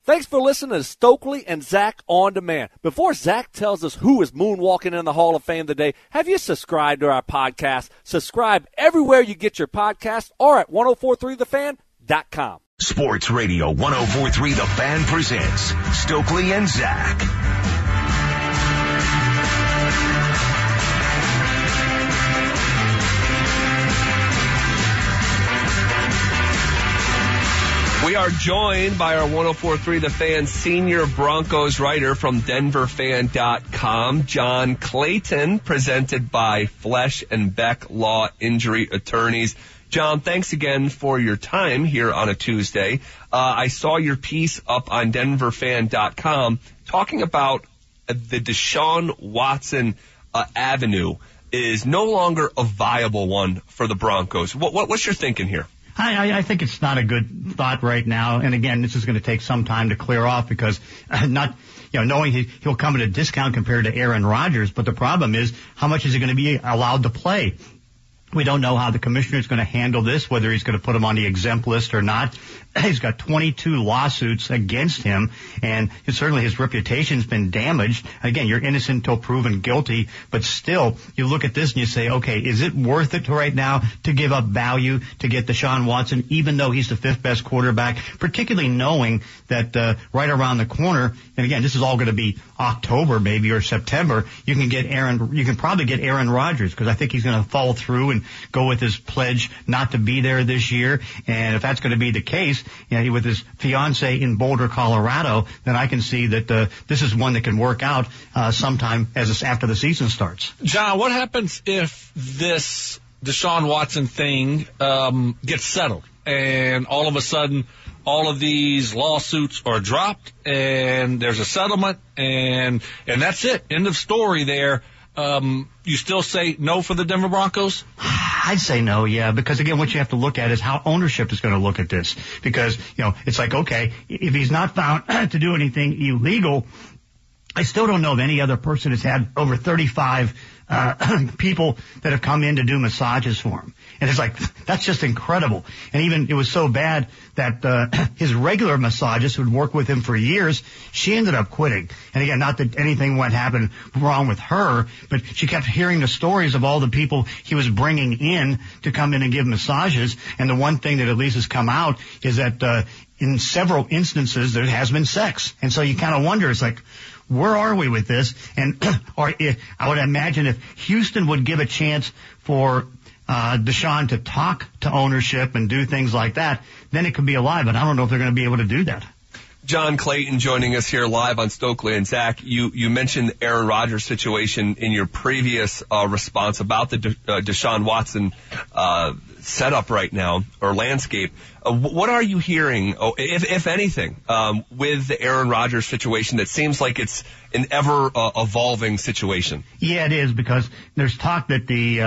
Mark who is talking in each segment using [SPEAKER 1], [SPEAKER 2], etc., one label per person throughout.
[SPEAKER 1] Thanks for listening to Stokely and Zach On Demand. Before Zach tells us who is moonwalking in the Hall of Fame today, have you subscribed to our podcast? Subscribe everywhere you get your podcast or at 1043thefan.com.
[SPEAKER 2] Sports Radio 1043 The Fan presents Stokely and Zach.
[SPEAKER 3] We are joined by our 1043 The Fan senior Broncos writer from DenverFan.com, John Clayton, presented by Flesh and Beck Law Injury Attorneys. John, thanks again for your time here on a Tuesday. I saw your piece up on DenverFan.com talking about the Deshaun Watson avenue is no longer a viable one for the Broncos. What's your thinking here?
[SPEAKER 4] I think it's not a good thought right now. And again, this is going to take some time to clear off because knowing he'll come at a discount compared to Aaron Rodgers. But the problem is, how much is he going to be allowed to play? We don't know how the commissioner is going to handle this, whether he's going to put him on the exempt list or not. He's got 22 lawsuits against him, and certainly his reputation's been damaged. Again, you're innocent until proven guilty, but still, you look at this and you say, okay, is it worth it right now to give up value to get Deshaun Watson, even though he's the fifth best quarterback, particularly knowing that right around the corner, and again, this is all going to be October maybe or September, you can probably get Aaron Rodgers, because I think he's going to follow through and go with his pledge not to be there this year. And if that's going to be the case, with his fiance in Boulder, Colorado, then I can see that this is one that can work out sometime after the season starts.
[SPEAKER 5] John, what happens if this Deshaun Watson thing gets settled and all of a sudden all of these lawsuits are dropped and there's a settlement and that's it? End of story there. You still say no for the Denver Broncos?
[SPEAKER 4] I'd say no, yeah, because again, what you have to look at is how ownership is going to look at this. Because, it's like, okay, if he's not found to do anything illegal, I still don't know of any other person that's had over 35 people that have come in to do massages for him. And it's like, that's just incredible. And even it was so bad that his regular massagist who'd worked with him for years, she ended up quitting. And again, not that anything would happen wrong with her, but she kept hearing the stories of all the people he was bringing in to come in and give massages. And the one thing that at least has come out is that in several instances there has been sex. And so you kind of wonder, it's like, where are we with this? And I would imagine if Houston would give a chance for Deshaun to talk to ownership and do things like that, then it could be alive. But I don't know if they're going to be able to do that.
[SPEAKER 3] John Clayton joining us here live on Stokely and Zach. You mentioned the Aaron Rodgers situation in your previous response about the Deshaun Watson setup right now, or landscape. What are you hearing, if anything, with the Aaron Rodgers situation that seems like it's an ever-evolving situation? Yeah,
[SPEAKER 4] it is, because there's talk that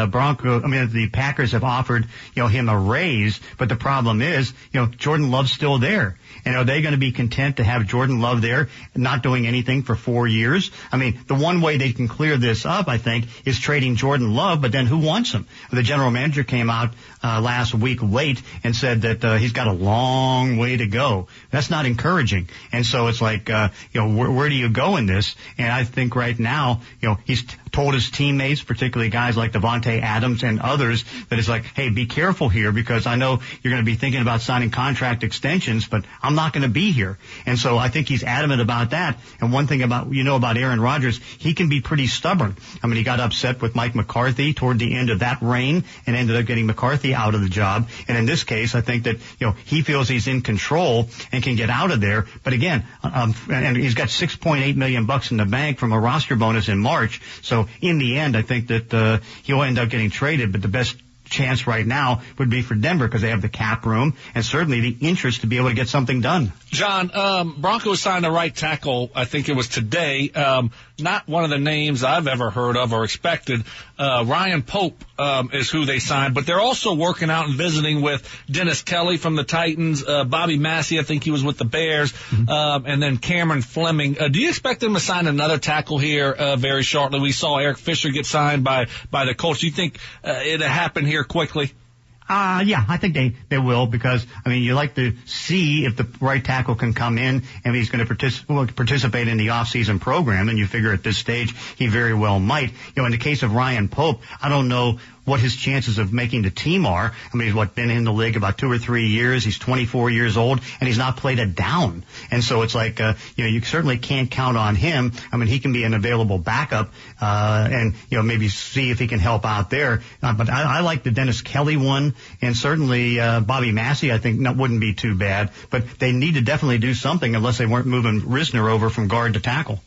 [SPEAKER 4] the Packers have offered, him a raise, but the problem is, Jordan Love's still there. And are they going to be content to have Jordan Love there, not doing anything for 4 years? I mean, the one way they can clear this up, I think, is trading Jordan Love, but then who wants him? The general manager came out last week late and said that he's got a long way to go. That's not encouraging. And so it's like, where do you go in this? And I think right now, he's told his teammates, particularly guys like Devontae Adams and others, that it's like, hey, be careful here, because I know you're going to be thinking about signing contract extensions, but I'm not going to be here. And so I think he's adamant about that. And one thing about Aaron Rodgers, he can be pretty stubborn. I mean, he got upset with Mike McCarthy toward the end of that reign and ended up getting McCarthy out of the job. And in this case, I think that, he feels he's in control and can get out of there. But again, and he's got $6.8 million in the bank from a roster bonus in March. So in the end, I think that he'll end up getting traded, but the best chance right now would be for Denver, because they have the cap room and certainly the interest to be able to get something done.
[SPEAKER 5] John, Broncos signed a right tackle, I think it was today. Not one of the names I've ever heard of or expected. Ryan Pope is who they signed, but they're also working out and visiting with Dennis Kelly from the Titans, Bobby Massey, I think he was with the Bears, and then Cameron Fleming. Do you expect them to sign another tackle here very shortly? We saw Eric Fisher get signed by the Colts. Do you think it'll happen here quickly?
[SPEAKER 4] Yeah, I think they will because, I mean, you like to see if the right tackle can come in and he's going to participate in the off-season program, and you figure at this stage he very well might. You know, in the case of Ryan Pope, I don't know what his chances of making the team are. I mean, he's been in the league about 2 or 3 years. He's 24 years old, and he's not played a down. And so it's like, you certainly can't count on him. I mean, he can be an available backup, and, maybe see if he can help out there. But I like the Dennis Kelly one, and certainly, Bobby Massey, I think wouldn't be too bad. But they need to definitely do something unless they weren't moving Risner over from guard to tackle.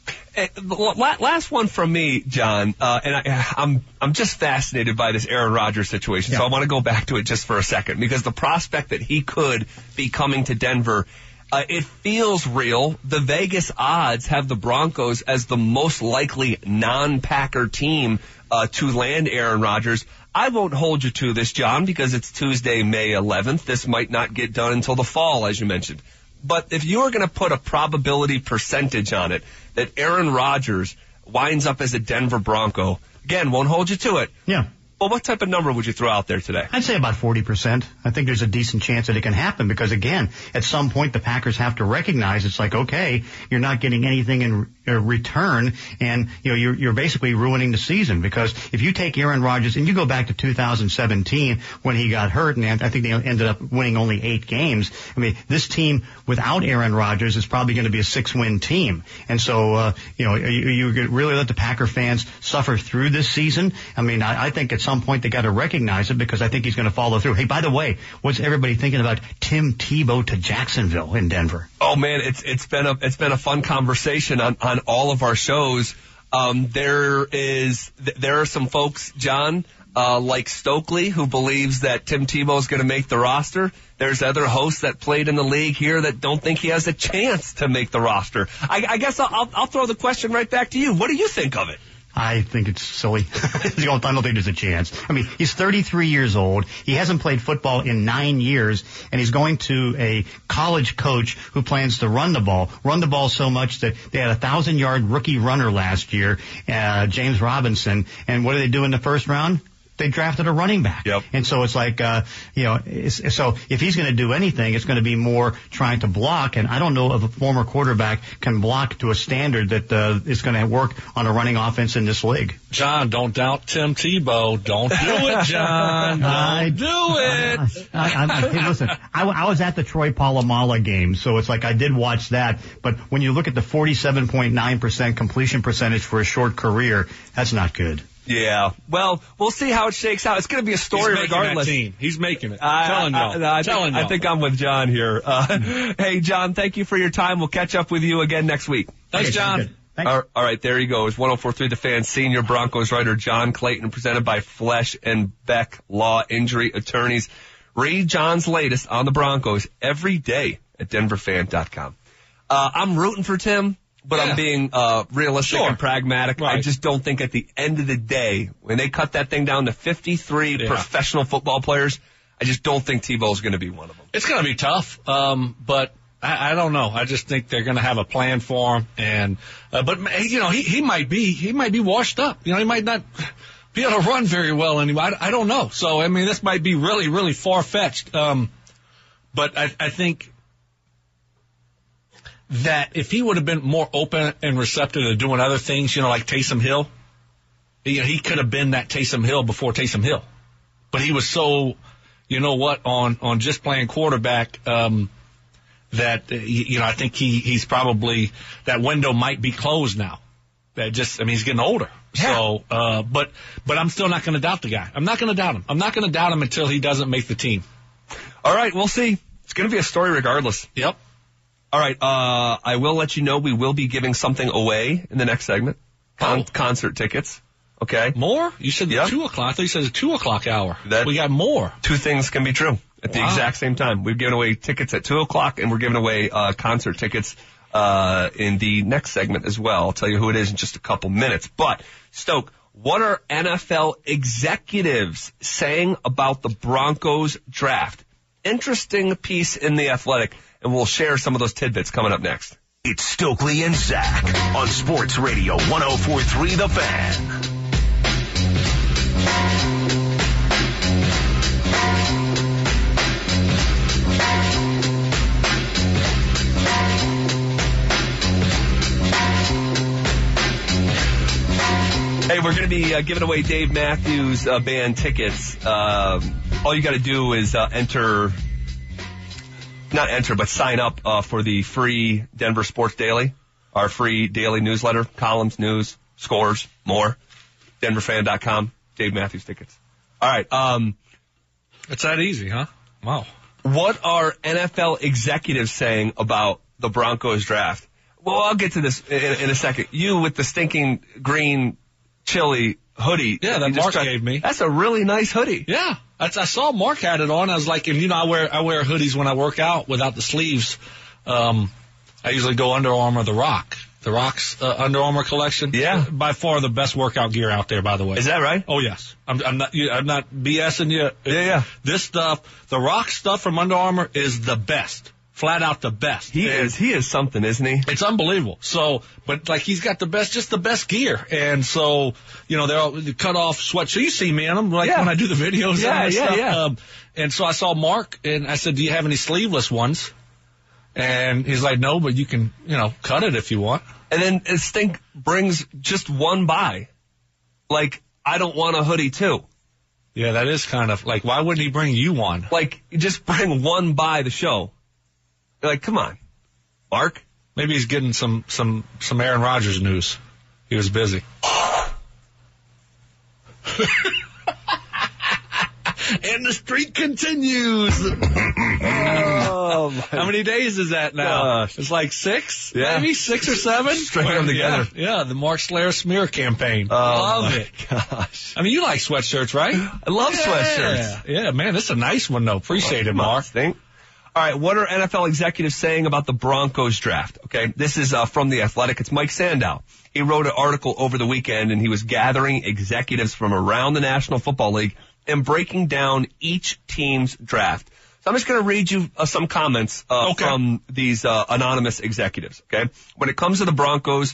[SPEAKER 3] Last one from me, John, and I'm just fascinated by this Aaron Rodgers situation, so I want to go back to it just for a second, because the prospect that he could be coming to Denver, it feels real. The Vegas odds have the Broncos as the most likely non-Packer team to land Aaron Rodgers. I won't hold you to this, John, because it's Tuesday, May 11th. This might not get done until the fall, as you mentioned. But if you were going to put a probability percentage on it that Aaron Rodgers winds up as a Denver Bronco, again, won't hold you to it.
[SPEAKER 4] Yeah.
[SPEAKER 3] Well, what type of number would you throw out there today?
[SPEAKER 4] I'd say about 40%. I think there's a decent chance that it can happen because, again, at some point the Packers have to recognize it's like, okay, you're not getting anything in return, and you're basically ruining the season, because if you take Aaron Rodgers and you go back to 2017 when he got hurt, and I think they ended up winning only 8 games. I mean, this team without Aaron Rodgers is probably going to be a 6-win team, and so you really let the Packer fans suffer through this season. I mean, I think at some point they got to recognize it, because I think he's going to follow through. Hey, by the way, what's everybody thinking about Tim Tebow to Jacksonville in Denver?
[SPEAKER 3] Oh man, it's been a fun conversation on all of our shows. There are some folks, John, like Stokely, who believes that Tim Tebow is going to make the roster. There's other hosts that played in the league here that don't think he has a chance to make the roster. I guess I'll throw the question right back to you. What do you think of it?
[SPEAKER 4] I think it's silly. I don't think there's a chance. I mean, he's 33 years old. He hasn't played football in 9 years, and he's going to a college coach who plans to run the ball so much that they had a 1,000-yard rookie runner last year, James Robinson. And what do they do in the first round? They drafted a running back. Yep. And so it's like, so if he's going to do anything, it's going to be more trying to block. And I don't know if a former quarterback can block to a standard that is going to work on a running offense in this league.
[SPEAKER 5] John, don't doubt Tim Tebow. Don't do it, John. Don't do it.
[SPEAKER 4] Hey, listen, I was at the Troy Polamalu game, so it's like I did watch that. But when you look at the 47.9% completion percentage for a short career, that's not good.
[SPEAKER 3] Yeah. Well, we'll see how it shakes out. It's going to be a story regardless.
[SPEAKER 5] He's making it. I
[SPEAKER 3] think I'm with John here. Hey, John, thank you for your time. We'll catch up with you again next week.
[SPEAKER 5] Thanks, John.
[SPEAKER 3] All right, there he goes. 104.3 The Fan senior Broncos writer John Clayton, presented by Flesh and Beck Law Injury Attorneys. Read John's latest on the Broncos every day at denverfan.com. I'm rooting for Tim. But I'm being realistic and pragmatic. Right. I just don't think at the end of the day, when they cut that thing down to 53 professional football players, I just don't think Tebow's going to be one of them.
[SPEAKER 5] It's going to be tough, but I don't know. I just think they're going to have a plan for him. And but he might be washed up. He might not be able to run very well anymore. I don't know. So I mean, this might be really, really far fetched. But I think that if he would have been more open and receptive to doing other things, like Taysom Hill, he could have been that Taysom Hill before Taysom Hill. But he was so, on just playing quarterback, that, I think he's probably, that window might be closed now. He's getting older. Yeah. So, but I'm still not going to doubt the guy. I'm not going to doubt him. I'm not going to doubt him until he doesn't make the team.
[SPEAKER 3] All right, we'll see. It's going to be a story regardless.
[SPEAKER 5] Yep.
[SPEAKER 3] All right, I will let you know we will be giving something away in the next segment. Concert tickets. Okay.
[SPEAKER 5] More? You said 2 o'clock. I thought you said the 2 o'clock hour. We got more.
[SPEAKER 3] 2 things can be true at the exact same time. We've given away tickets at 2 o'clock, and we're giving away concert tickets in the next segment as well. I'll tell you who it is in just a couple minutes. But, Stoke, what are NFL executives saying about the Broncos draft? Interesting piece in The Athletic. And we'll share some of those tidbits coming up next.
[SPEAKER 2] It's Stokely and Zach on Sports Radio 104.3 The Fan.
[SPEAKER 3] Hey, we're going to be giving away Dave Matthews Band tickets. All you got to do is sign up for the free Denver Sports Daily, our free daily newsletter, columns, news, scores, more. DenverFan.com, Dave Matthews tickets. All right.
[SPEAKER 5] It's that easy, huh? Wow.
[SPEAKER 3] What are NFL executives saying about the Broncos draft? Well, I'll get to this in a second. You with the stinking green chili hoodie.
[SPEAKER 5] Yeah, that Mark gave me.
[SPEAKER 3] That's a really nice hoodie.
[SPEAKER 5] Yeah. I saw Mark had it on. I was like, and I wear hoodies when I work out without the sleeves. I usually go Under Armour, The Rock. The Rock's Under Armour collection.
[SPEAKER 3] Yeah.
[SPEAKER 5] By far the best workout gear out there, by the way.
[SPEAKER 3] Is that right?
[SPEAKER 5] Oh, yes. I'm not BSing you.
[SPEAKER 3] Yeah.
[SPEAKER 5] This stuff, the Rock stuff from Under Armour is the best. Flat out the best.
[SPEAKER 3] He is something, isn't he?
[SPEAKER 5] It's unbelievable. So, but like he's got just the best gear. And so, they're all the cut off sweatshirt. You see me in them, like when I do the videos and stuff.
[SPEAKER 3] Yeah.
[SPEAKER 5] And so I saw Mark and I said, do you have any sleeveless ones? And he's like, no, but you can, cut it if you want.
[SPEAKER 3] And then Stink brings just one by. Like, I don't want a hoodie too.
[SPEAKER 5] Yeah, that is kind of like, why wouldn't he bring you one?
[SPEAKER 3] Like, just bring one by the show. You're like, come on, Mark.
[SPEAKER 5] Maybe he's getting some Aaron Rodgers news. He was busy. And the streak continues.
[SPEAKER 3] Oh,
[SPEAKER 5] how many days is that now?
[SPEAKER 3] Gosh.
[SPEAKER 5] It's like 6,
[SPEAKER 3] maybe
[SPEAKER 5] 6 or 7.
[SPEAKER 3] String them together.
[SPEAKER 5] Yeah, the Mark Slayer smear campaign. Love it.
[SPEAKER 3] Gosh.
[SPEAKER 5] I mean, you like sweatshirts, right?
[SPEAKER 3] I love sweatshirts.
[SPEAKER 5] Yeah, man, this is a nice one though. Appreciate it, Mark.
[SPEAKER 3] Stink. All right, what are NFL executives saying about the Broncos draft? Okay, this is from The Athletic. It's Mike Sandow. He wrote an article over the weekend, and he was gathering executives from around the National Football League and breaking down each team's draft. So I'm just going to read you some comments from these anonymous executives, okay? When it comes to the Broncos,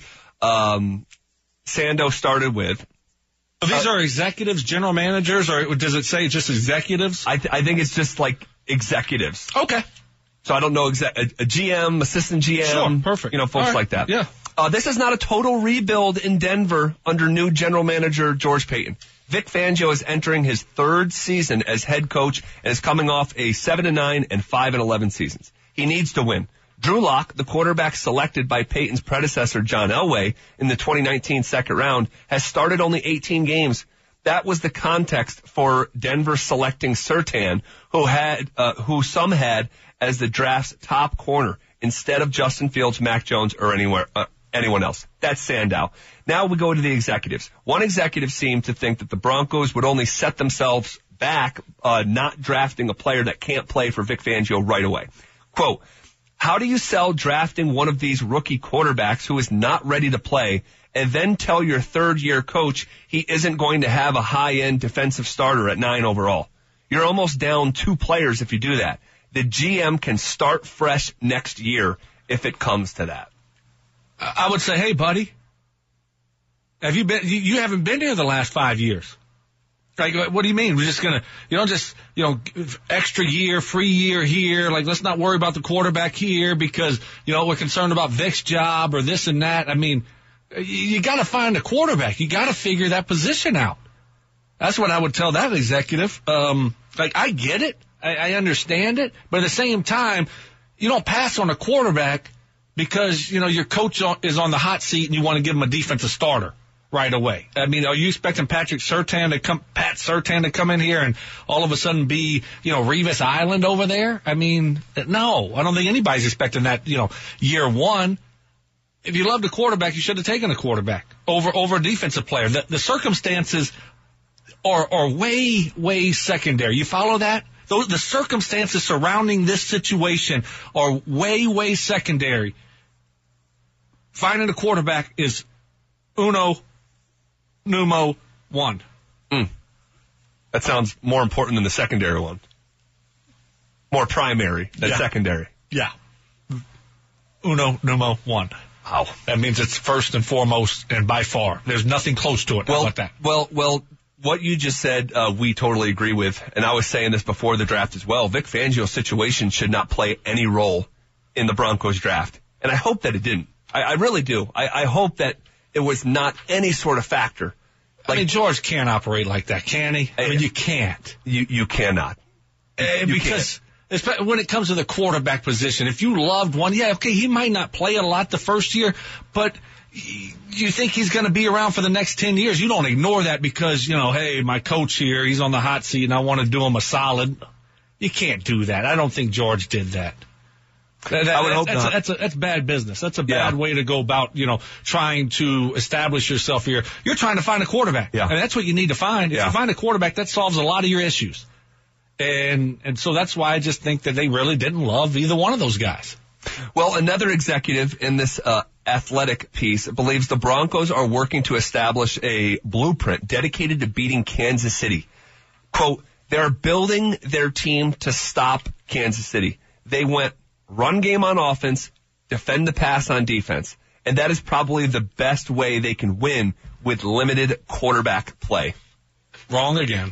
[SPEAKER 3] Sandow started with...
[SPEAKER 5] These are executives, general managers, or does it say just executives?
[SPEAKER 3] I think it's just like executives.
[SPEAKER 5] Okay.
[SPEAKER 3] So I don't know a GM, assistant GM.
[SPEAKER 5] Sure, perfect.
[SPEAKER 3] Folks like that.
[SPEAKER 5] Yeah.
[SPEAKER 3] This is not a total rebuild in Denver under new general manager George Paton. Vic Fangio is entering his 3rd season as head coach and is coming off a 7-9 and 5-11 seasons. He needs to win. Drew Lock, the quarterback selected by Payton's predecessor John Elway in the 2019 second round, has started only 18 games. That was the context for Denver selecting Surtain, who some had as the draft's top corner instead of Justin Fields, Mac Jones, or anyone else. That's Sandow. Now we go to the executives. One executive seemed to think that the Broncos would only set themselves back not drafting a player that can't play for Vic Fangio right away. Quote, how do you sell drafting one of these rookie quarterbacks who is not ready to play and then tell your 3rd-year coach he isn't going to have a high-end defensive starter at 9 overall? You're almost down 2 players if you do that. The GM can start fresh next year if it comes to that.
[SPEAKER 5] I would say, hey, buddy, have you been? You haven't been here the last 5 years. Like, what do you mean? We're just gonna, extra year, free year here. Like, let's not worry about the quarterback here because we're concerned about Vic's job or this and that. I mean, you got to find a quarterback. You got to figure that position out. That's what I would tell that executive. I get it. I understand it. But at the same time, you don't pass on a quarterback because, your coach is on the hot seat and you want to give him a defensive starter right away. I mean, are you expecting Pat Surtain to come in here and all of a sudden be, Revis Island over there? I mean, no, I don't think anybody's expecting that, year one. If you loved a quarterback, you should have taken a quarterback over a defensive player. The circumstances are way, way secondary. You follow that? The circumstances surrounding this situation are way, way secondary. Finding a quarterback is uno, numero one.
[SPEAKER 3] That sounds more important than the secondary one. More primary than secondary.
[SPEAKER 5] Yeah. Uno, numero one.
[SPEAKER 3] Wow.
[SPEAKER 5] That means it's first and foremost and by far. There's nothing close to it. How about that?
[SPEAKER 3] Well, what you just said, we totally agree with, and I was saying this before the draft as well. Vic Fangio's situation should not play any role in the Broncos draft, and I hope that it didn't. I really do. I hope that it was not any sort of factor
[SPEAKER 5] I mean, George can't operate like that, can he? I mean, you can't.
[SPEAKER 3] You cannot.
[SPEAKER 5] Because when it comes to the quarterback position, if you loved one, he might not play a lot the first year, but you think he's going to be around for the next 10 years. You don't ignore that because, hey, my coach here, he's on the hot seat and I want to do him a solid. You can't do that. I don't think George did that.
[SPEAKER 3] I would hope not.
[SPEAKER 5] That's bad business. That's a bad way to go about, trying to establish yourself here. You're trying to find a quarterback.
[SPEAKER 3] Yeah.
[SPEAKER 5] And that's what you need to find. If you find a quarterback, that solves a lot of your issues. And so that's why I just think that they really didn't love either one of those guys.
[SPEAKER 3] Well, another executive in this athletic piece believes the Broncos are working to establish a blueprint dedicated to beating Kansas City. Quote, they're building their team to stop Kansas City. They went run game on offense, defend the pass on defense. And that is probably the best way they can win with limited quarterback play.
[SPEAKER 5] Wrong again.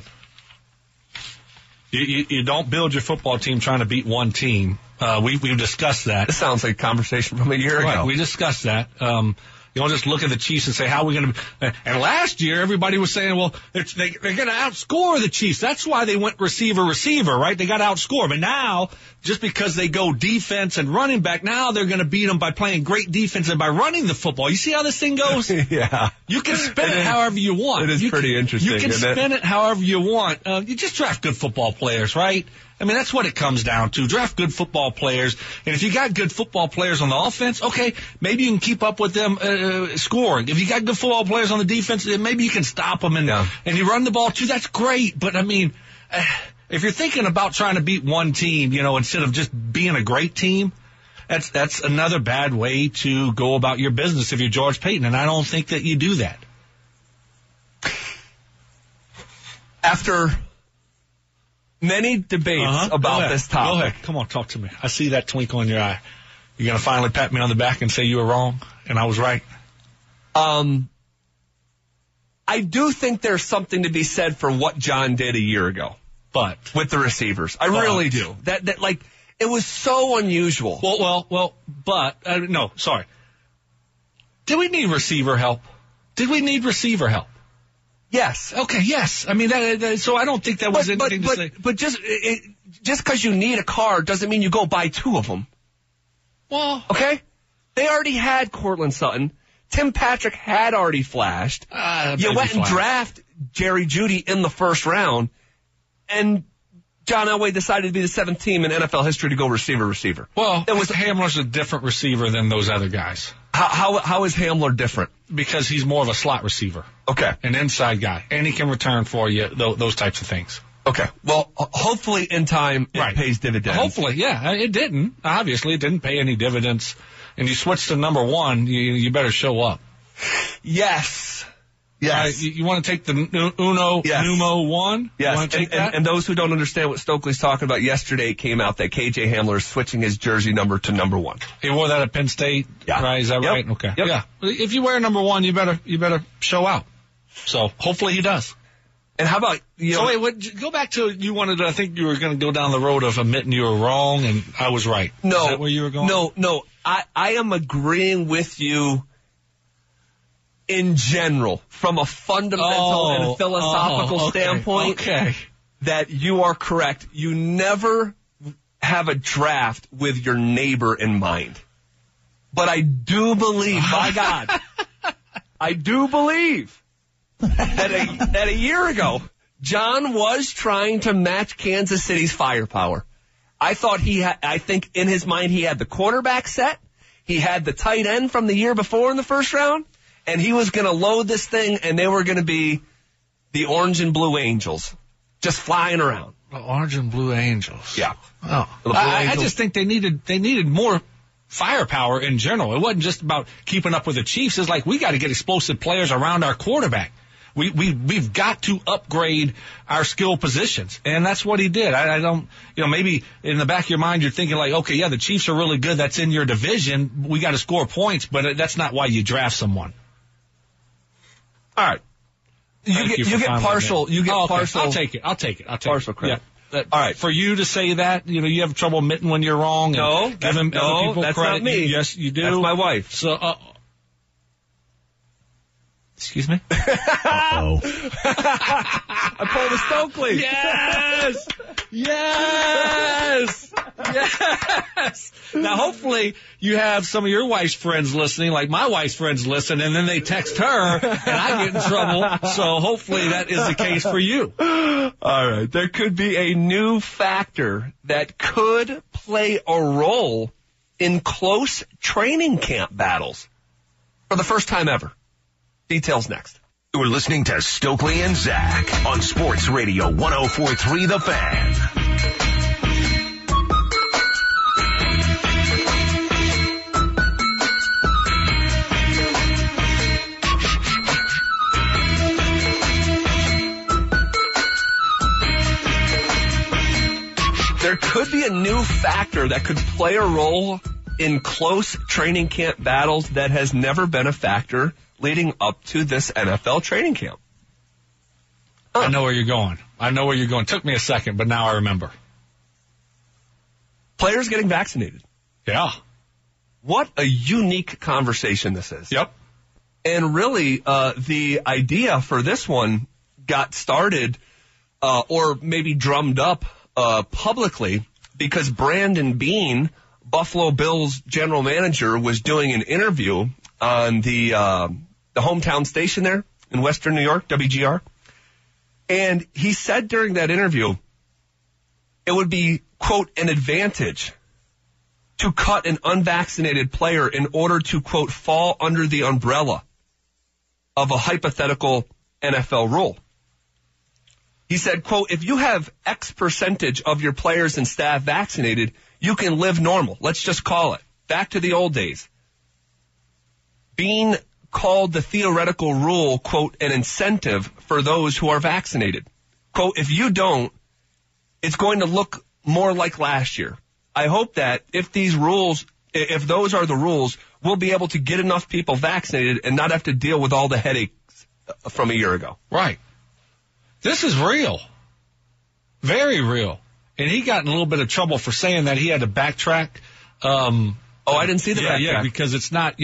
[SPEAKER 5] You don't build your football team trying to beat one team. We've discussed that.
[SPEAKER 3] This sounds like a conversation from a year ago.
[SPEAKER 5] We discussed that. You don't just look at the Chiefs and say, how are we going to... And last year, everybody was saying, well, they're going to outscore the Chiefs. That's why they went receiver, right? They got to outscore. But now, just because they go defense and running back, now they're going to beat them by playing great defense and by running the football. You see how this thing goes?
[SPEAKER 3] Yeah.
[SPEAKER 5] You can spin it however you want.
[SPEAKER 3] It is pretty interesting,
[SPEAKER 5] You can spin it however you want. You just draft good football players, right? I mean, that's what it comes down to. Draft good football players. And if you got good football players on the offense, okay, maybe you can keep up with them scoring. If you got good football players on the defense, maybe you can stop them and you run the ball too. That's great. But, I mean, if you're thinking about trying to beat one team, instead of just being a great team, that's another bad way to go about your business if you're George Paton. And I don't think that you do that.
[SPEAKER 3] After many debates about this topic.
[SPEAKER 5] Go ahead. Come on, talk to me. I see that twinkle in your eye. You're going to finally pat me on the back and say you were wrong and I was right.
[SPEAKER 3] I do think there's something to be said for what John did a year ago.
[SPEAKER 5] But
[SPEAKER 3] with the receivers. I really do. That it was so unusual.
[SPEAKER 5] But no, sorry. Did we need receiver help?
[SPEAKER 3] Yes.
[SPEAKER 5] Okay, yes. I mean, so I don't think that was anything to say.
[SPEAKER 3] But just because you need a car doesn't mean you go buy two of them.
[SPEAKER 5] Well.
[SPEAKER 3] Okay? They already had Cortland Sutton. Tim Patrick had already flashed. You went and draft Jerry Jeudy in the first round, and John Elway decided to be the seventh team in NFL history to go receiver.
[SPEAKER 5] Well, Hamler's a different receiver than those other guys.
[SPEAKER 3] How is Hamler different?
[SPEAKER 5] Because he's more of a slot receiver.
[SPEAKER 3] Okay.
[SPEAKER 5] An inside guy. And he can return for you, those types of things.
[SPEAKER 3] Okay. Well, hopefully in time it pays dividends.
[SPEAKER 5] Hopefully, yeah. It didn't. Obviously, it didn't pay any dividends. And you switch to number one, you better show up.
[SPEAKER 3] Yes.
[SPEAKER 5] You want to take the Numo one?
[SPEAKER 3] Yes.
[SPEAKER 5] You want to take that?
[SPEAKER 3] And those who don't understand what Stokely's talking about, yesterday it came out that KJ Hamler is switching his jersey number to number one.
[SPEAKER 5] He wore that at Penn State, right? Is that right? Okay.
[SPEAKER 3] Yep.
[SPEAKER 5] Yeah. If you wear number one, you better show out. So hopefully he does.
[SPEAKER 3] And how about
[SPEAKER 5] go back to I think you were going to go down the road of admitting you were wrong and I was right.
[SPEAKER 3] No.
[SPEAKER 5] Is that where you were going?
[SPEAKER 3] No. I am agreeing with you in general, from a fundamental and philosophical standpoint, that you are correct. You never have a draft with your neighbor in mind. But I do believe, by God, I do believe that a year ago, John was trying to match Kansas City's firepower. I think in his mind he had the quarterback set. He had the tight end from the year before in the first round. And he was going to load this thing, and they were going to be the Orange and Blue Angels, just flying around.
[SPEAKER 5] The Orange and Blue Angels.
[SPEAKER 3] Yeah.
[SPEAKER 5] Oh, I just think they needed more firepower in general. It wasn't just about keeping up with the Chiefs. It's like we got to get explosive players around our quarterback. We've got to upgrade our skill positions, and that's what he did. I don't, maybe in the back of your mind you're thinking like, okay, yeah, the Chiefs are really good. That's in your division. We got to score points, but that's not why you draft someone.
[SPEAKER 3] All right. You get partial. Partial.
[SPEAKER 5] I'll take it.
[SPEAKER 3] Partial credit.
[SPEAKER 5] Yeah. All right. For you to say that, you have trouble admitting when you're wrong.
[SPEAKER 3] No,
[SPEAKER 5] that's
[SPEAKER 3] not me.
[SPEAKER 5] Yes, you do.
[SPEAKER 3] That's my wife.
[SPEAKER 5] So
[SPEAKER 3] Excuse me?
[SPEAKER 2] Uh-oh.
[SPEAKER 3] I pulled a Stokely.
[SPEAKER 5] Yes! Yes! Yes! Now, hopefully, you have some of your wife's friends listening, like my wife's friends listen, and then they text her, and I get in trouble. So hopefully that is the case for you.
[SPEAKER 3] All right. There could be a new factor that could play a role in close training camp battles for the first time ever. Details next.
[SPEAKER 2] You're listening to Stokely and Zach on Sports Radio 104.3 The Fan.
[SPEAKER 3] There could be a new factor that could play a role in close training camp battles that has never been a factor leading up to this NFL training camp.
[SPEAKER 5] I know where you're going. Took me a second, but now I remember.
[SPEAKER 3] Players getting vaccinated.
[SPEAKER 5] Yeah.
[SPEAKER 3] What a unique conversation this is.
[SPEAKER 5] Yep.
[SPEAKER 3] And really, the idea for this one got started or maybe drummed up publicly because Brandon Beane, Buffalo Bills general manager, was doing an interview on the hometown station there in Western New York, WGR. And he said during that interview, it would be, quote, an advantage to cut an unvaccinated player in order to, quote, fall under the umbrella of a hypothetical NFL rule. He said, quote, if you have X percentage of your players and staff vaccinated, you can live normal. Let's just call it. Back to the old days. Beane called the theoretical rule, quote, an incentive for those who are vaccinated. Quote, if you don't, it's going to look more like last year. I hope that if those are the rules, we'll be able to get enough people vaccinated and not have to deal with all the headaches from a year ago.
[SPEAKER 5] Right. This is real. Very real. And he got in a little bit of trouble for saying that he had to backtrack.
[SPEAKER 3] I didn't see the backtrack.
[SPEAKER 5] Yeah, because it's not,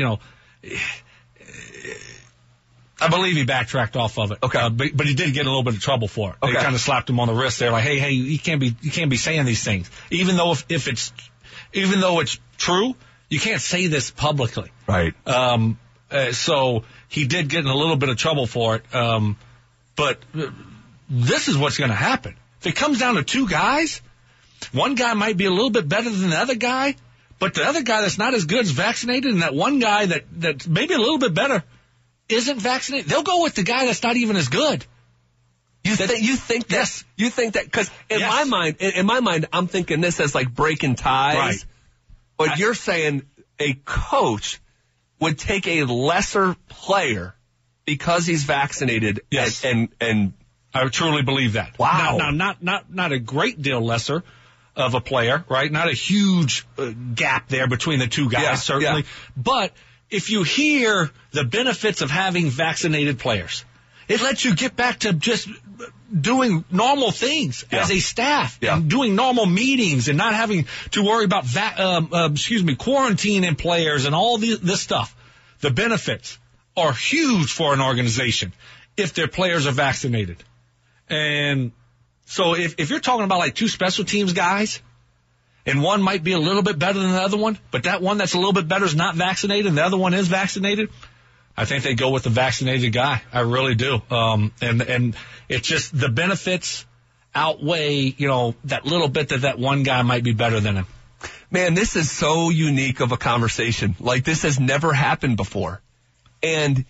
[SPEAKER 5] I believe he backtracked off of it.
[SPEAKER 3] Okay.
[SPEAKER 5] But he did get in a little bit of trouble for it.
[SPEAKER 3] Okay.
[SPEAKER 5] They kind of slapped him on the wrist there, like, hey, you can't be saying these things. Even though even though it's true, you can't say this publicly.
[SPEAKER 3] Right.
[SPEAKER 5] So he did get in a little bit of trouble for it. But this is what's going to happen. If it comes down to two guys, one guy might be a little bit better than the other guy, but the other guy that's not as good is vaccinated, and that one guy that's maybe a little bit better isn't vaccinated. They'll go with the guy that's not even as good.
[SPEAKER 3] You think that?
[SPEAKER 5] Yes.
[SPEAKER 3] You think that? Because in my mind, I'm thinking this as like breaking ties.
[SPEAKER 5] Right.
[SPEAKER 3] But you're saying a coach would take a lesser player because he's vaccinated.
[SPEAKER 5] Yes.
[SPEAKER 3] And
[SPEAKER 5] I truly believe that.
[SPEAKER 3] Wow.
[SPEAKER 5] Now, not a great deal lesser of a player, right? Not a huge gap there between the two guys, certainly.
[SPEAKER 3] Yeah.
[SPEAKER 5] But if you hear the benefits of having vaccinated players, it lets you get back to just doing normal things as a staff and doing normal meetings and not having to worry about quarantining players and all this stuff. The benefits are huge for an organization if their players are vaccinated. And so if you're talking about like two special teams guys, and one might be a little bit better than the other one, but that one that's a little bit better is not vaccinated and the other one is vaccinated, I think they go with the vaccinated guy. I really do. And it's just the benefits outweigh, that little bit that one guy might be better than him.
[SPEAKER 3] Man, this is so unique of a conversation. Like, this has never happened before. And,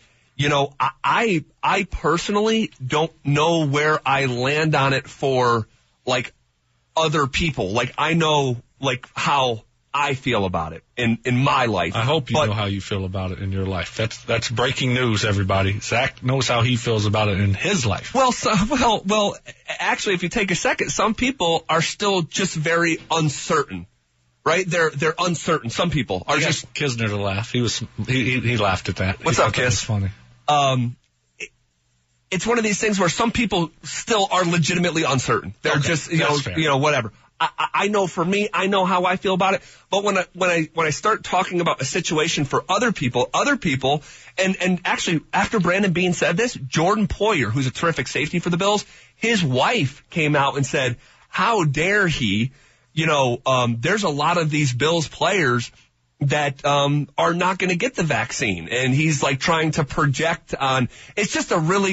[SPEAKER 3] I personally don't know where I land on it for, like, other people. Like, I know, like, how I feel about it in my life.
[SPEAKER 5] I hope you know how you feel about it in your life. That's breaking news, everybody. Zach knows how he feels about it in his life.
[SPEAKER 3] Well, actually, if you take a second, some people are still just very uncertain. Right? They're uncertain. Some people are just
[SPEAKER 5] Kisner to laugh. He laughed at that.
[SPEAKER 3] What's up, Kiss?
[SPEAKER 5] That was funny.
[SPEAKER 3] It's one of these things where some people still are legitimately uncertain. They're just,
[SPEAKER 5] fair.
[SPEAKER 3] Whatever. I know for me, I know how I feel about it. But when I start talking about a situation for other people, and actually after Brandon Beane said this, Jordan Poyer, who's a terrific safety for the Bills, his wife came out and said, how dare he? There's a lot of these Bills players that are not going to get the vaccine, and he's like trying to project on. It's just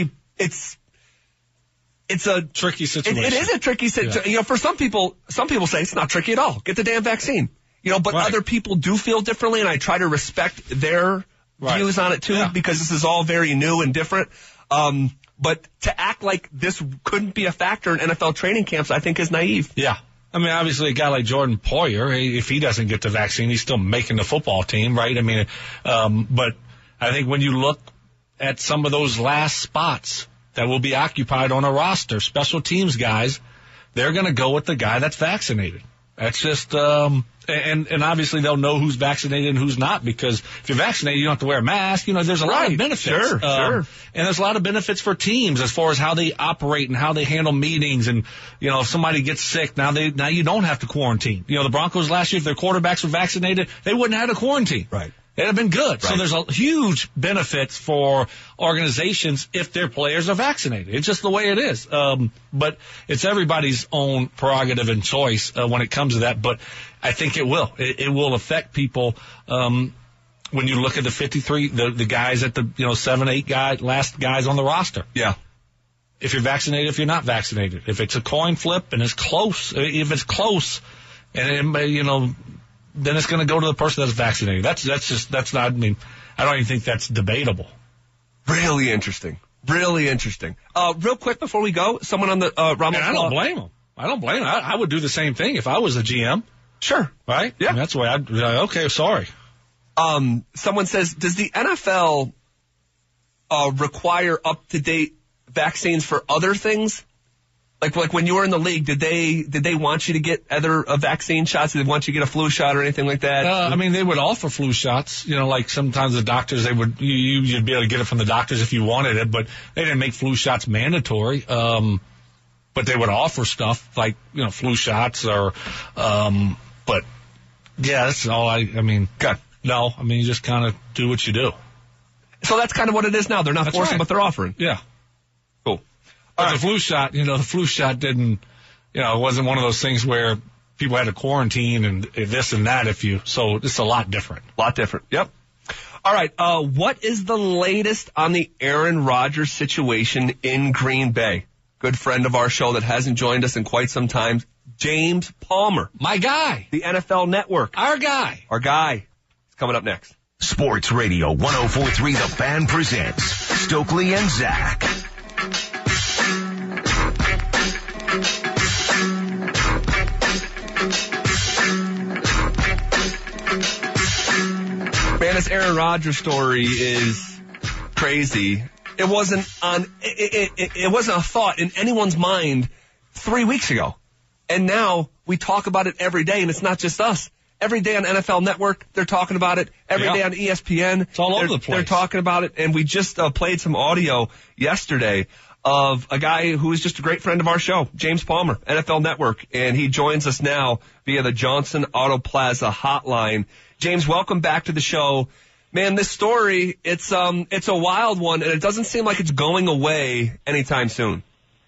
[SPEAKER 3] it's a
[SPEAKER 5] tricky situation.
[SPEAKER 3] It is a tricky situation.
[SPEAKER 5] Yeah.
[SPEAKER 3] For some people say it's not tricky at all. Get the damn vaccine. But right. Other people do feel differently, and I try to respect their views on it too, because this is all very new and different. But to act like this couldn't be a factor in NFL training camps, I think is naive.
[SPEAKER 5] Yeah. I mean, obviously a guy like Jordan Poyer, if he doesn't get the vaccine, he's still making the football team, right? I mean, but I think when you look at some of those last spots that will be occupied on a roster, special teams guys, they're going to go with the guy that's vaccinated. That's just, and obviously they'll know who's vaccinated and who's not, because if you're vaccinated, you don't have to wear a mask. There's a lot of benefits.
[SPEAKER 3] Sure.
[SPEAKER 5] And there's a lot of benefits for teams as far as how they operate and how they handle meetings. And, if somebody gets sick, now you don't have to quarantine. The Broncos last year, if their quarterbacks were vaccinated, they wouldn't have to quarantine.
[SPEAKER 3] Right.
[SPEAKER 5] It'd have been good.
[SPEAKER 3] Right.
[SPEAKER 5] So there's a huge benefits for organizations if their players are vaccinated. It's just the way it is. But it's everybody's own prerogative and choice when it comes to that. But I think it will. It will affect people when you look at the 53, the guys at the 7, 8 last guys on the roster.
[SPEAKER 3] Yeah.
[SPEAKER 5] If you're vaccinated, if you're not vaccinated, if it's a coin flip and it's close, and then it's going to go to the person that's vaccinated. That's not, I mean, I don't even think that's debatable.
[SPEAKER 3] Really interesting. Real quick before we go, someone on the, Ramos.
[SPEAKER 5] And I don't blame them. I would do the same thing if I was a GM.
[SPEAKER 3] Sure.
[SPEAKER 5] Right?
[SPEAKER 3] Yeah.
[SPEAKER 5] And that's the way okay, sorry.
[SPEAKER 3] Someone says, does the NFL, require up-to-date vaccines for other things? Like when you were in the league, did they want you to get other vaccine shots? Did they want you to get a flu shot or anything like that?
[SPEAKER 5] I mean, they would offer flu shots. Like sometimes the doctors, you'd be able to get it from the doctors if you wanted it, but they didn't make flu shots mandatory. But they would offer stuff like, flu shots or, but yeah, that's all I mean.
[SPEAKER 3] God.
[SPEAKER 5] No, I mean, you just kind of do what you do.
[SPEAKER 3] So that's kind of what it is now. They're not forcing, but they're offering.
[SPEAKER 5] Yeah.
[SPEAKER 3] Cool.
[SPEAKER 5] But the flu shot, the flu shot didn't, it wasn't one of those things where people had to quarantine and this and that so it's a lot different.
[SPEAKER 3] Yep. All right. What is the latest on the Aaron Rodgers situation in Green Bay? Good friend of our show that hasn't joined us in quite some time, James Palmer.
[SPEAKER 5] My guy.
[SPEAKER 3] The NFL Network.
[SPEAKER 5] Our guy.
[SPEAKER 3] It's coming up next.
[SPEAKER 2] Sports Radio 104.3 The Fan presents Stokely and Zach.
[SPEAKER 3] Man, this Aaron Rodgers story is crazy. It wasn't a thought in anyone's mind 3 weeks ago. And now we talk about it every day, and it's not just us. Every day on NFL Network, they're talking about it. Every day on ESPN,
[SPEAKER 5] it's all over the place.
[SPEAKER 3] They're talking about it. And we just played some audio yesterday of a guy who is just a great friend of our show, James Palmer, NFL Network. And he joins us now via the Johnson Auto Plaza hotline. James, welcome back to the show. Man, this story, it's a wild one, and it doesn't seem like it's going away anytime soon.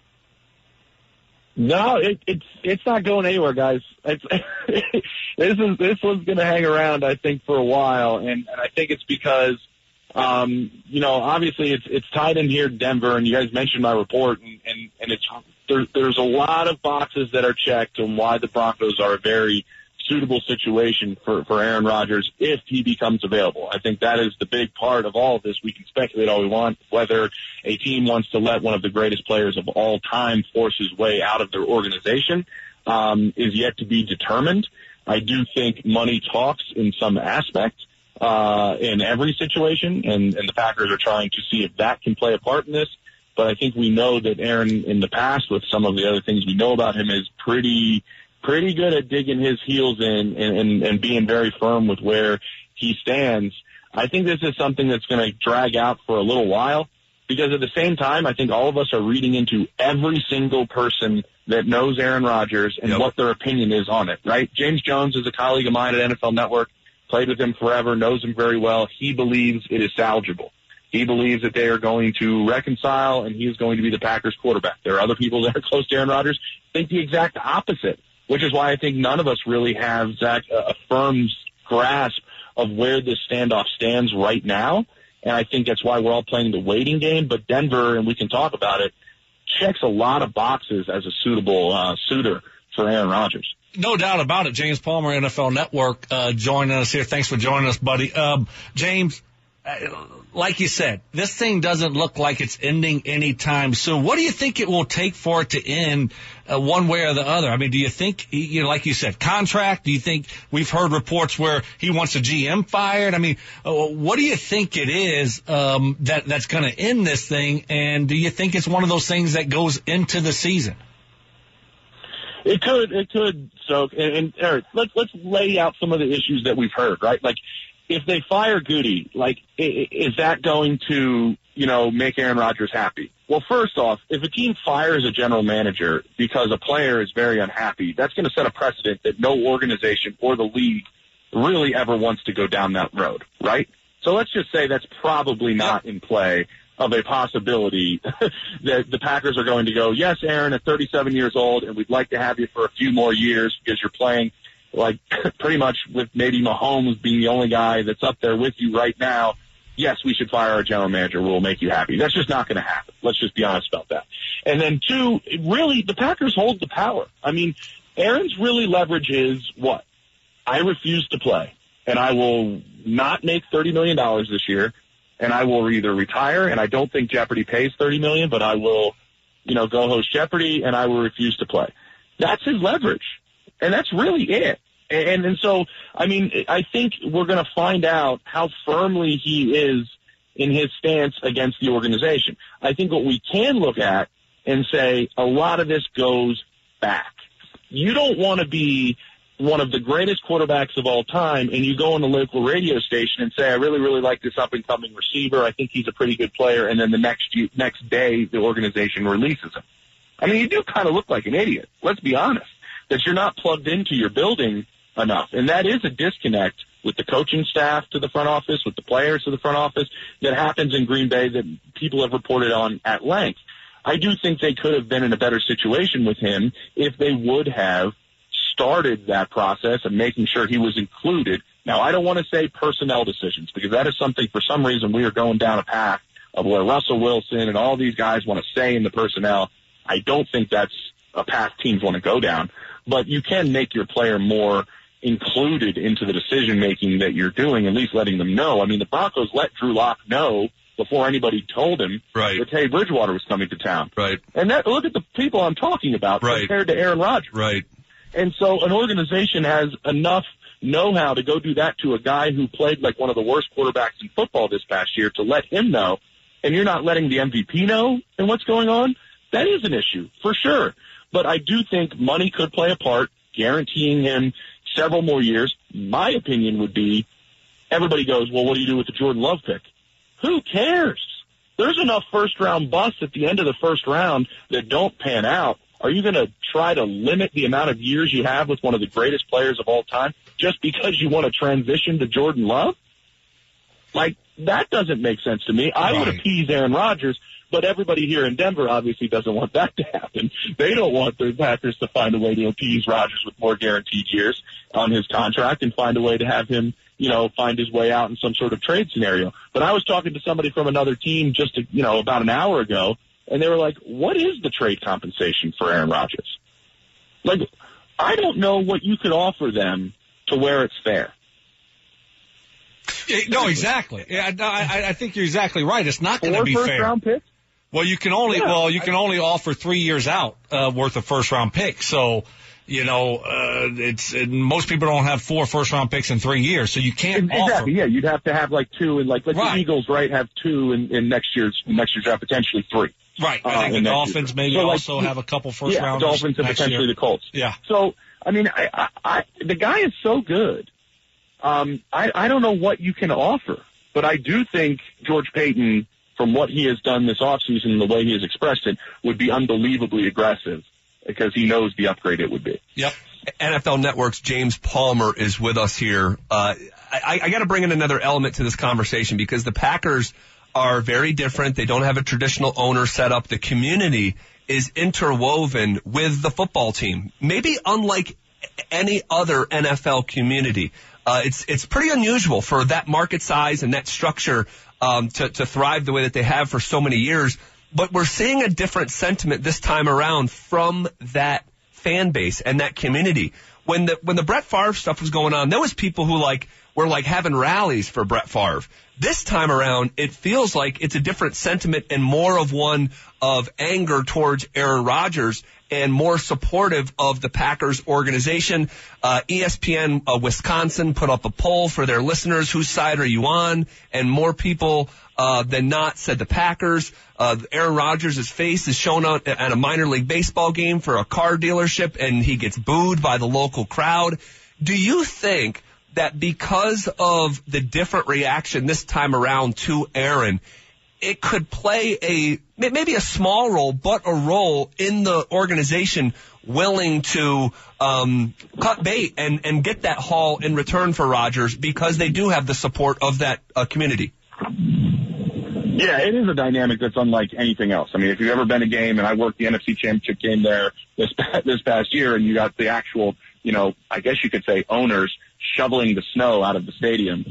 [SPEAKER 6] No, it's not going anywhere, guys. This one's going to hang around, I think, for a while, and I think it's because, obviously it's tied in here to Denver, and you guys mentioned my report, and there's a lot of boxes that are checked on why the Broncos are a very suitable situation for Aaron Rodgers if he becomes available. I think that is the big part of all of this. We can speculate all we want. Whether a team wants to let one of the greatest players of all time force his way out of their organization is yet to be determined. I do think money talks in some aspect in every situation, and the Packers are trying to see if that can play a part in this. But I think we know that Aaron, in the past, with some of the other things we know about him, is pretty good at digging his heels in and being very firm with where he stands. I think this is something that's going to drag out for a little while. Because at the same time, I think all of us are reading into every single person that knows Aaron Rodgers and what their opinion is on it, right? James Jones is a colleague of mine at NFL Network, played with him forever, knows him very well. He believes it is salvageable. He believes that they are going to reconcile, and he is going to be the Packers quarterback. There are other people that are close to Aaron Rodgers think the exact opposite, which is why I think none of us really have, Zach, a firm grasp of where this standoff stands right now. And I think that's why we're all playing the waiting game. But Denver, and we can talk about it, checks a lot of boxes as a suitable suitor for Aaron Rodgers.
[SPEAKER 5] No doubt about it. James Palmer, NFL Network, joining us here. Thanks for joining us, buddy. James, like you said, this thing doesn't look like it's ending anytime soon. What do you think it will take for it to end one way or the other? I mean, do you think, like you said, contract? Do you think we've heard reports where he wants a GM fired? I mean, what do you think it is that's going to end this thing? And do you think it's one of those things that goes into the season?
[SPEAKER 6] It could. So, and Eric, let's lay out some of the issues that we've heard, right? Like, if they fire Goody, like, is that going to, make Aaron Rodgers happy? Well, first off, if a team fires a general manager because a player is very unhappy, that's going to set a precedent that no organization or the league really ever wants to go down that road, right? So let's just say that's probably not in play of a possibility that the Packers are going to go, yes, Aaron, at 37 years old, and we'd like to have you for a few more years because you're playing like pretty much with maybe Mahomes being the only guy that's up there with you right now. Yes, we should fire our general manager. We'll make you happy. That's just not going to happen. Let's just be honest about that. And then two, really, the Packers hold the power. I mean, Aaron's really leverage is what? I refuse to play, and I will not make $30 million this year, and I will either retire, and I don't think Jeopardy pays $30 million, but I will, go host Jeopardy, and I will refuse to play. That's his leverage. And that's really it. And so, I mean, I think we're going to find out how firmly he is in his stance against the organization. I think what we can look at and say a lot of this goes back. You don't want to be one of the greatest quarterbacks of all time, and you go on the local radio station and say, I really, really like this up-and-coming receiver. I think he's a pretty good player. And then the next day, the organization releases him. I mean, you do kind of look like an idiot. Let's be honest. That you're not plugged into your building enough. And that is a disconnect with the coaching staff to the front office, with the players to the front office, that happens in Green Bay that people have reported on at length. I do think they could have been in a better situation with him if they would have started that process of making sure he was included. Now, I don't want to say personnel decisions, because that is something, for some reason, we are going down a path of where Russell Wilson and all these guys want to say in the personnel. I don't think that's a path teams want to go down. But you can make your player more included into the decision-making that you're doing, at least letting them know. I mean, the Broncos let Drew Lock know before anybody told him that Teddy Bridgewater was coming to town.
[SPEAKER 3] Right.
[SPEAKER 6] And look at the people I'm talking about compared to Aaron Rodgers.
[SPEAKER 3] Right.
[SPEAKER 6] And so an organization has enough know-how to go do that to a guy who played like one of the worst quarterbacks in football this past year, to let him know, and you're not letting the MVP know and what's going on. That is an issue, for sure. But I do think money could play a part, guaranteeing him several more years. My opinion would be, everybody goes, well, what do you do with the Jordan Love pick? Who cares? There's enough first-round busts at the end of the first round that don't pan out. Are you going to try to limit the amount of years you have with one of the greatest players of all time just because you want to transition to Jordan Love? Like, that doesn't make sense to me. I would appease Aaron Rodgers, but everybody here in Denver obviously doesn't want that to happen. They don't want the Packers to find a way to appease Rodgers with more guaranteed years on his contract and find a way to have him, find his way out in some sort of trade scenario. But I was talking to somebody from another team just, about an hour ago, and they were like, what is the trade compensation for Aaron Rodgers? Like, I don't know what you could offer them to where it's fair.
[SPEAKER 5] No, exactly. Yeah, no, I think you're exactly right. It's not going to be fair.
[SPEAKER 6] 4 first-round picks?
[SPEAKER 5] Well, you can only only offer 3 years out worth of first-round picks. So, most people don't have 4 first-round picks in 3 years, so you can't offer.
[SPEAKER 6] Exactly. Yeah, you'd have to have like 2, and the Eagles, have 2 in next year's draft, potentially 3.
[SPEAKER 5] Right. I think the Dolphins maybe also have a couple first-rounders.
[SPEAKER 6] Yeah, Dolphins and potentially the Colts.
[SPEAKER 5] Yeah.
[SPEAKER 6] So, I mean, the guy is so good. I don't know what you can offer, but I do think George Paton from what he has done this offseason and the way he has expressed it, would be unbelievably aggressive because he knows the upgrade it would be.
[SPEAKER 3] Yep. NFL Network's James Palmer is with us here. I got to bring in another element to this conversation because the Packers are very different. They don't have a traditional owner set up. The community is interwoven with the football team, maybe unlike any other NFL community. It's pretty unusual for that market size and that structure to thrive the way that they have for so many years. But we're seeing a different sentiment this time around from that fan base and that community. When the Brett Favre stuff was going on, there was people who were having rallies for Brett Favre. This time around, it feels like it's a different sentiment and more of one of anger towards Aaron Rodgers and more supportive of the Packers organization. ESPN Wisconsin put up a poll for their listeners, whose side are you on? And more people than not said the Packers. Aaron Rodgers' face is shown at a minor league baseball game for a car dealership, and he gets booed by the local crowd. Do you think that because of the different reaction this time around to Aaron, it could play maybe a small role, but a role in the organization willing to cut bait and get that haul in return for Rodgers because they do have the support of that community?
[SPEAKER 6] Yeah, it is a dynamic that's unlike anything else. I mean, if you've ever been to a game, and I worked the NFC Championship game there this past year, and you got the actual, I guess you could say owners shoveling the snow out of the stadium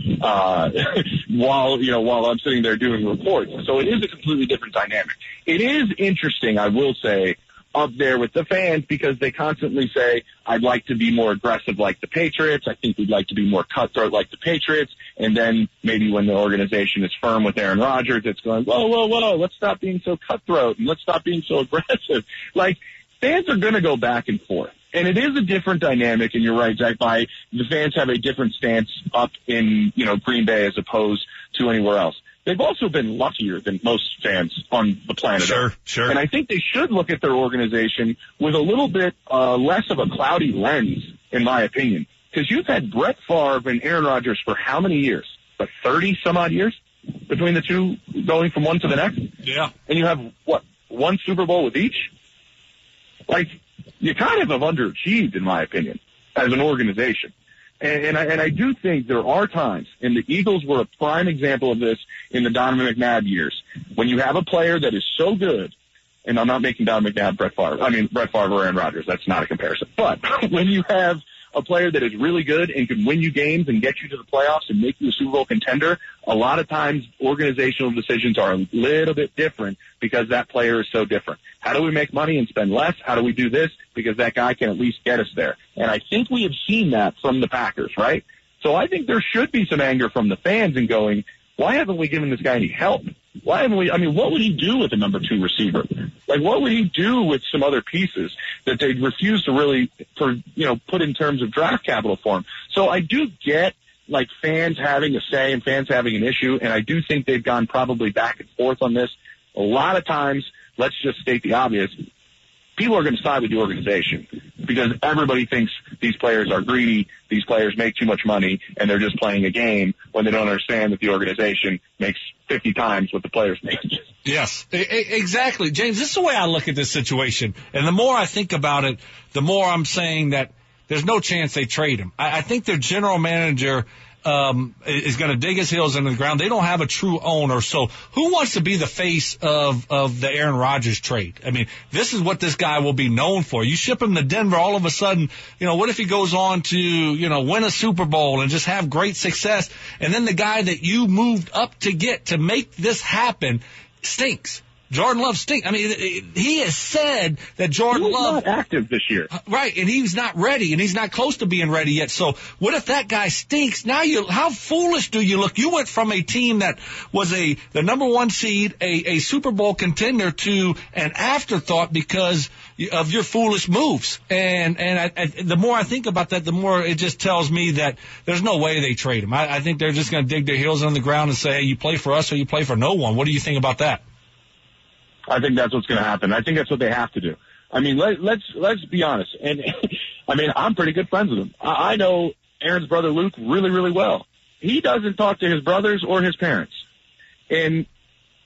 [SPEAKER 6] while I'm sitting there doing reports. So it is a completely different dynamic. It is interesting, I will say, up there with the fans because they constantly say, I'd like to be more aggressive like the Patriots. I think we'd like to be more cutthroat like the Patriots. And then maybe when the organization is firm with Aaron Rodgers, it's going, whoa, let's stop being so cutthroat and let's stop being so aggressive. Fans are going to go back and forth. And it is a different dynamic, and you're right, Zach, the fans have a different stance up in, Green Bay as opposed to anywhere else. They've also been luckier than most fans on the planet Earth.
[SPEAKER 3] Sure.
[SPEAKER 6] And I think they should look at their organization with a little bit less of a cloudy lens, in my opinion. Because you've had Brett Favre and Aaron Rodgers for how many years? 30-some-odd years between the two, going from one to the next?
[SPEAKER 5] Yeah.
[SPEAKER 6] And you have, one Super Bowl with each? You kind of have underachieved, in my opinion, as an organization. And I do think there are times, and the Eagles were a prime example of this in the Donovan McNabb years, when you have a player that is so good, and I'm not making Donovan McNabb Brett Favre or Aaron Rodgers. That's not a comparison. But when you have a player that is really good and can win you games and get you to the playoffs and make you a Super Bowl contender, a lot of times organizational decisions are a little bit different because that player is so different. How do we make money and spend less? How do we do this? Because that guy can at least get us there. And I think we have seen that from the Packers, right? So I think there should be some anger from the fans and going, why haven't we given this guy any help? Why haven't we? I mean, what would he do with a number 2 receiver? What would he do with some other pieces that they refuse to really, put in terms of draft capital for him? So I do get, fans having a say and fans having an issue, and I do think they've gone probably back and forth on this. A lot of times, let's just state the obvious, people are going to side with the organization because everybody thinks these players are greedy, these players make too much money, and they're just playing a game when they don't understand that the organization makes 50 times what the players make.
[SPEAKER 5] Yes, exactly. James, this is the way I look at this situation. And the more I think about it, the more I'm saying that there's no chance they trade him. I think their general manager is going to dig his heels into the ground. They don't have a true owner. So who wants to be the face of the Aaron Rodgers trade? I mean, this is what this guy will be known for. You ship him to Denver, all of a sudden, what if he goes on to, win a Super Bowl and just have great success? And then the guy that you moved up to get to make this happen stinks. Jordan Love stinks. I mean, he has said that Jordan Love
[SPEAKER 6] not active this year,
[SPEAKER 5] right? And he's not ready, and he's not close to being ready yet. So, what if that guy stinks? Now, how foolish do you look? You went from a team that was the number 1 seed, a Super Bowl contender, to an afterthought because of your foolish moves. And the more I think about that, the more it just tells me that there's no way they trade him. I think they're just going to dig their heels on the ground and say, hey, you play for us or you play for no one. What do you think about that?
[SPEAKER 6] I think that's what's going to happen. I think that's what they have to do. I mean, let's be honest. And I mean, I'm pretty good friends with him. I know Aaron's brother Luke really, really well. He doesn't talk to his brothers or his parents. And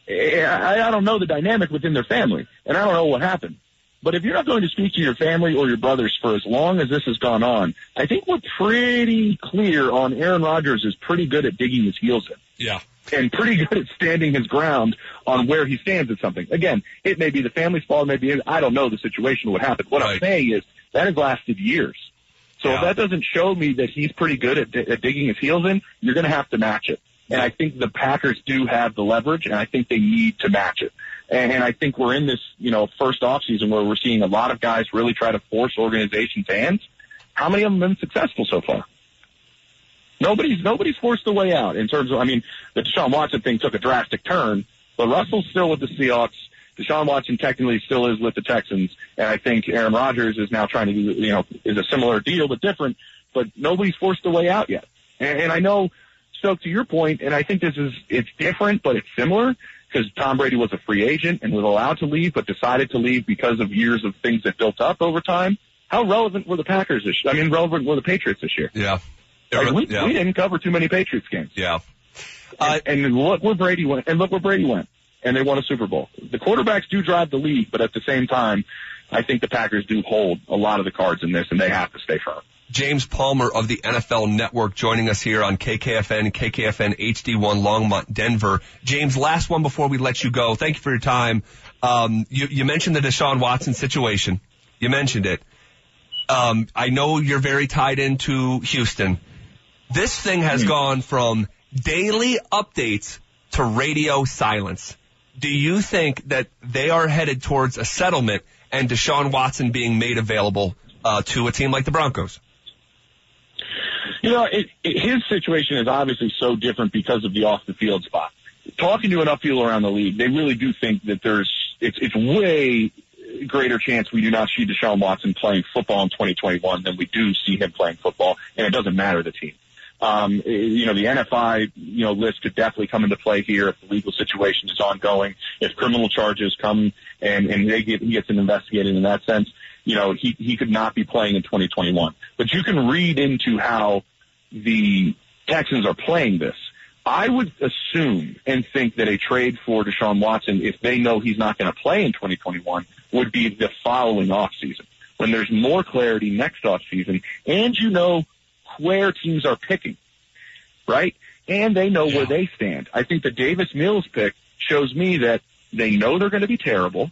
[SPEAKER 6] I don't know the dynamic within their family, and I don't know what happened. But if you're not going to speak to your family or your brothers for as long as this has gone on, I think we're pretty clear on Aaron Rodgers is pretty good at digging his heels in.
[SPEAKER 5] Yeah.
[SPEAKER 6] And pretty good at standing his ground on where he stands at something. Again, it may be the family's fault, maybe I don't know the situation, what happened. What I'm saying is that has lasted years. So if that doesn't show me that he's pretty good at digging his heels in, you're going to have to match it. And I think the Packers do have the leverage, and I think they need to match it. And I think we're in this, first offseason where we're seeing a lot of guys really try to force organizations' hands. How many of them have been successful so far? Nobody's forced the way out in terms of, the Deshaun Watson thing took a drastic turn, but Russell's still with the Seahawks. Deshaun Watson technically still is with the Texans, and I think Aaron Rodgers is now trying to do, is a similar deal but different, but nobody's forced the way out yet. And I know, Stoke, to your point, and I think it's different, but it's similar, because Tom Brady was a free agent and was allowed to leave, but decided to leave because of years of things that built up over time. How relevant were the Patriots this year?
[SPEAKER 3] Yeah.
[SPEAKER 6] We didn't cover too many Patriots games.
[SPEAKER 3] Yeah.
[SPEAKER 6] And look where Brady went. And they won a Super Bowl. The quarterbacks do drive the league, but at the same time, I think the Packers do hold a lot of the cards in this, and they have to stay firm.
[SPEAKER 3] James Palmer of the NFL Network joining us here on KKFN HD1 Longmont, Denver. James, last one before we let you go. Thank you for your time. You mentioned the Deshaun Watson situation. You mentioned it. I know you're very tied into Houston. This thing has gone from daily updates to radio silence. Do you think that they are headed towards a settlement and Deshaun Watson being made available to a team like the Broncos?
[SPEAKER 6] His situation is obviously so different because of the off-the-field spot. Talking to enough people around the league, they really do think that it's way greater chance we do not see Deshaun Watson playing football in 2021 than we do see him playing football, and it doesn't matter the team. The NFI, list could definitely come into play here if the legal situation is ongoing, if criminal charges come and he gets investigated in that sense. He could not be playing in 2021. But you can read into how the Texans are playing this. I would assume and think that a trade for Deshaun Watson, if they know he's not going to play in 2021, would be the following offseason, when there's more clarity next offseason, and where teams are picking, right? And they know where they stand. I think the Davis Mills pick shows me that they know they're going to be terrible.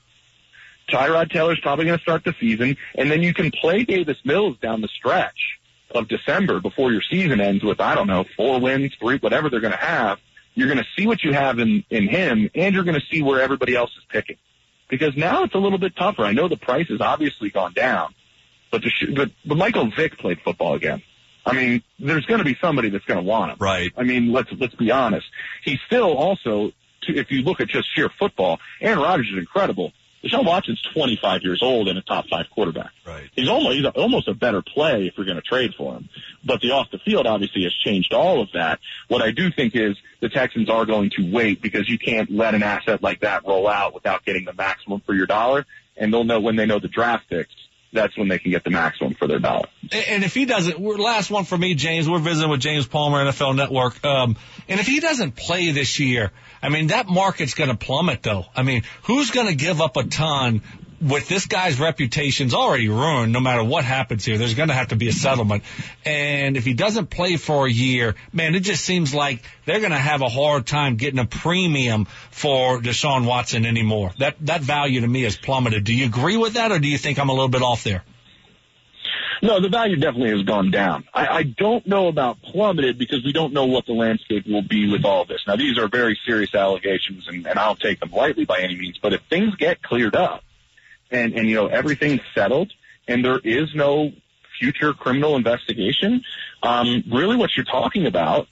[SPEAKER 6] Tyrod Taylor's probably going to start the season, and then you can play Davis Mills down the stretch of December before your season ends with, 4 wins, 3, whatever they're going to have. You're going to see what you have in him, and you're going to see where everybody else is picking. Because now it's a little bit tougher. I know the price has obviously gone down, but Michael Vick played football again. There's going to be somebody that's going to want him.
[SPEAKER 3] Right.
[SPEAKER 6] Let's be honest. He's still also, if you look at just sheer football, Aaron Rodgers is incredible. Deshaun Watson's 25 years old and a top 5 quarterback.
[SPEAKER 3] Right.
[SPEAKER 6] He's almost a better play if you're going to trade for him. But the off the field obviously has changed all of that. What I do think is the Texans are going to wait, because you can't let an asset like that roll out without getting the maximum for your dollar. And they'll know when they know the draft picks. That's when they can get the maximum for their dollar.
[SPEAKER 5] And if he doesn't, last one for me, James, we're visiting with James Palmer, NFL Network. And if he doesn't play this year, that market's going to plummet, though. Who's going to give up a ton with this guy's reputation's already ruined? No matter what happens here, there's going to have to be a settlement. And if he doesn't play for a year, man, it just seems like they're going to have a hard time getting a premium for Deshaun Watson anymore. That value to me has plummeted. Do you agree with that, or do you think I'm a little bit off there?
[SPEAKER 6] No, the value definitely has gone down. I don't know about plummeted, because we don't know what the landscape will be with all this. Now, these are very serious allegations, and I don't take them lightly by any means. But if things get cleared up, and everything's settled, and there is no future criminal investigation, really what you're talking about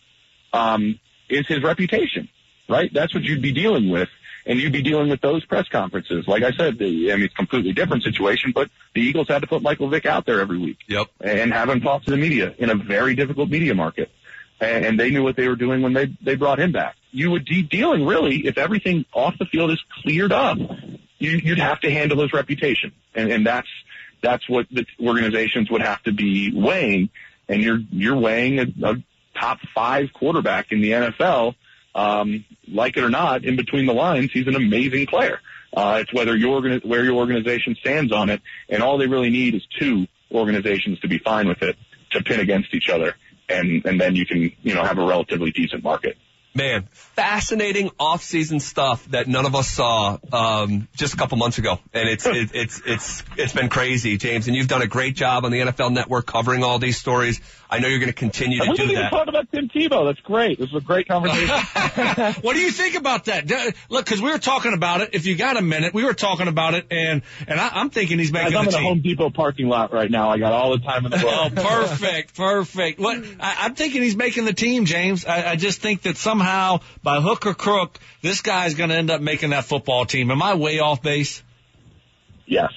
[SPEAKER 6] is his reputation, right? That's what you'd be dealing with, and you'd be dealing with those press conferences. Like I said, it's a completely different situation, but the Eagles had to put Michael Vick out there every week.
[SPEAKER 3] Yep.
[SPEAKER 6] And have him talk to the media in a very difficult media market. And they knew what they were doing when they brought him back. You would be dealing, really, if everything off the field is cleared up, you'd have to handle his reputation. And that's what the organizations would have to be weighing. And you're weighing a top 5 quarterback in the NFL like it or not, in between the lines, he's an amazing player. It's where your organization stands on it, and all they really need is two organizations to be fine with it, to pin against each other, and then you can, have a relatively decent market.
[SPEAKER 3] Man, fascinating off-season stuff that none of us saw just a couple months ago, and it's been crazy, James. And you've done a great job on the NFL Network covering all these stories. I know you're going to continue to do that.
[SPEAKER 6] We didn't even talk about Tim Tebow. That's great. This was a great conversation.
[SPEAKER 5] What do you think about that? Look, because we were talking about it. If you got a minute, we were talking about it, and I'm thinking he's making the team.
[SPEAKER 6] I'm in a Home Depot parking lot right now. I got all the time in the world.
[SPEAKER 5] Oh, perfect. I'm thinking he's making the team, James. I just think that somehow, by hook or crook, this guy's going to end up making that football team. Am I way off base?
[SPEAKER 6] Yes.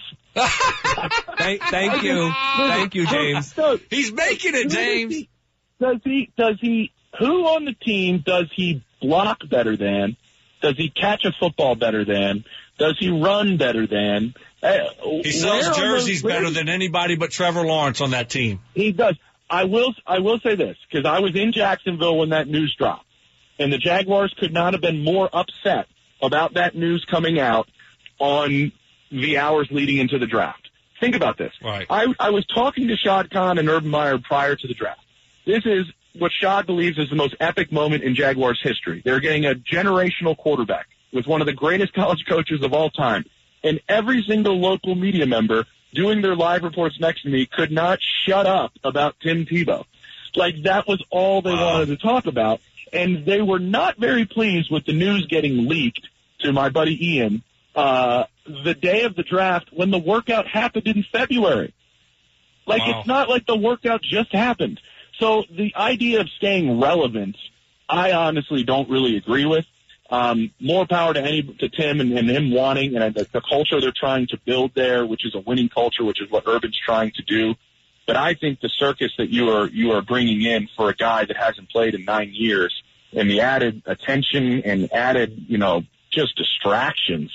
[SPEAKER 3] Thank you. Thank you, James.
[SPEAKER 5] He's making it, James.
[SPEAKER 6] Does he, who on the team does he block better than? Does he catch a football better than? Does he run better than?
[SPEAKER 5] He sells jerseys better than anybody but Trevor Lawrence on that team.
[SPEAKER 6] He does. I will say this, because I was in Jacksonville when that news dropped, and the Jaguars could not have been more upset about that news coming out on the hours leading into the draft. Think about this.
[SPEAKER 5] Right.
[SPEAKER 6] I was talking to Shad Khan and Urban Meyer prior to the draft. This is what Shad believes is the most epic moment in Jaguars history. They're getting a generational quarterback with one of the greatest college coaches of all time. And every single local media member doing their live reports next to me could not shut up about Tim Tebow. Like, that was all they wanted to talk about. And they were not very pleased with the news getting leaked to my buddy Ian the day of the draft when the workout happened in February. Like, It's not like the workout just happened. So the idea of staying relevant, I honestly don't really agree with. More power to Tim and him wanting, and the culture they're trying to build there, which is a winning culture, which is what Urban's trying to do. But I think the circus that you are bringing in for a guy that hasn't played in 9 years, and the added attention and added, just distractions.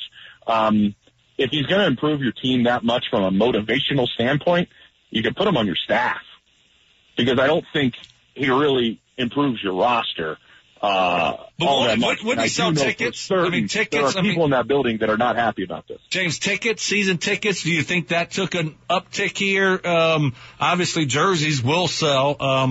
[SPEAKER 6] If he's going to improve your team that much from a motivational standpoint, you can put him on your staff, because I don't think he really improves your roster.
[SPEAKER 5] Wouldn't he sell tickets? Tickets.
[SPEAKER 6] There are people in that building that are not happy about this.
[SPEAKER 5] James, season tickets, do you think that took an uptick here? Obviously, jerseys will sell,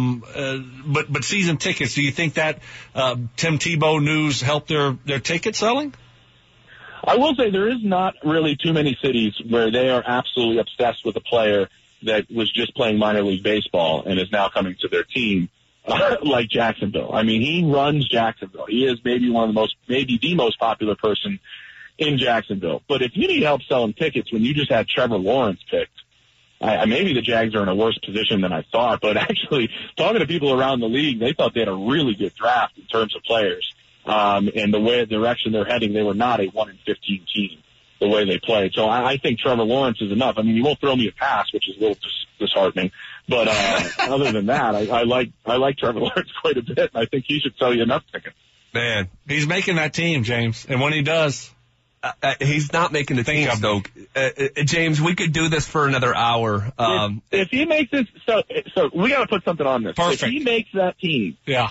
[SPEAKER 5] but season tickets, do you think that Tim Tebow news helped their ticket selling?
[SPEAKER 6] I will say there is not really too many cities where they are absolutely obsessed with a player that was just playing minor league baseball and is now coming to their team. Like Jacksonville. I mean, he runs Jacksonville. He is maybe the most popular person in Jacksonville. But if you need help selling tickets when you just had Trevor Lawrence picked, maybe the Jags are in a worse position than I thought. But actually, talking to people around the league, they thought they had a really good draft in terms of players. And the direction they're heading, they were not a 1-15 team the way they played. So I think Trevor Lawrence is enough. I mean, you won't throw me a pass, which is a little disheartening. But other than that, I like Trevor Lawrence quite a bit. I think he should sell you enough tickets.
[SPEAKER 5] Man, he's making that team, James. And when he does,
[SPEAKER 3] he's not making the team, Stoke. James, we could do this for another hour.
[SPEAKER 6] If he makes this, so we got to put something on this.
[SPEAKER 5] Perfect.
[SPEAKER 6] If he makes that team,
[SPEAKER 5] yeah.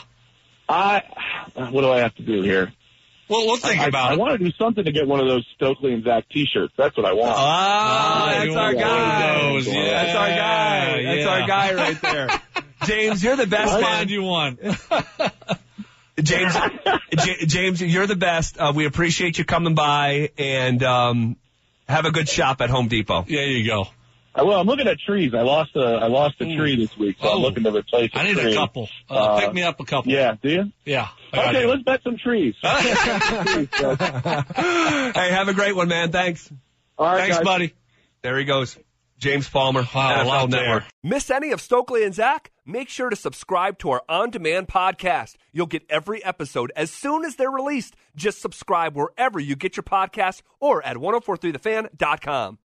[SPEAKER 6] What do I have to do here?
[SPEAKER 5] Well, we'll think about it.
[SPEAKER 6] I want to do something to get one of those Stokely and Zach T-shirts. That's what I want.
[SPEAKER 3] That's our guy.
[SPEAKER 5] Yeah.
[SPEAKER 3] That's our guy.
[SPEAKER 5] Yeah.
[SPEAKER 3] That's our guy right there. James, you're the best.
[SPEAKER 5] I'll find you one.
[SPEAKER 3] James, you're the best. We appreciate you coming by, and have a good shop at Home Depot.
[SPEAKER 5] There you go.
[SPEAKER 6] Well, I'm looking at trees. I lost a tree this week, so I'm looking to replace a tree.
[SPEAKER 5] I need a couple. Pick me up a couple.
[SPEAKER 6] Yeah, do you?
[SPEAKER 5] Yeah.
[SPEAKER 6] Okay, let's bet some trees.
[SPEAKER 3] Hey, have a great one, man. Thanks.
[SPEAKER 6] All right,
[SPEAKER 5] thanks,
[SPEAKER 6] guys.
[SPEAKER 5] buddy.
[SPEAKER 3] There he goes. James Palmer, NFL Network.
[SPEAKER 1] Miss any of Stokely and Zach? Make sure to subscribe to our on-demand podcast. You'll get every episode as soon as they're released. Just subscribe wherever you get your podcasts or at 1043thefan.com.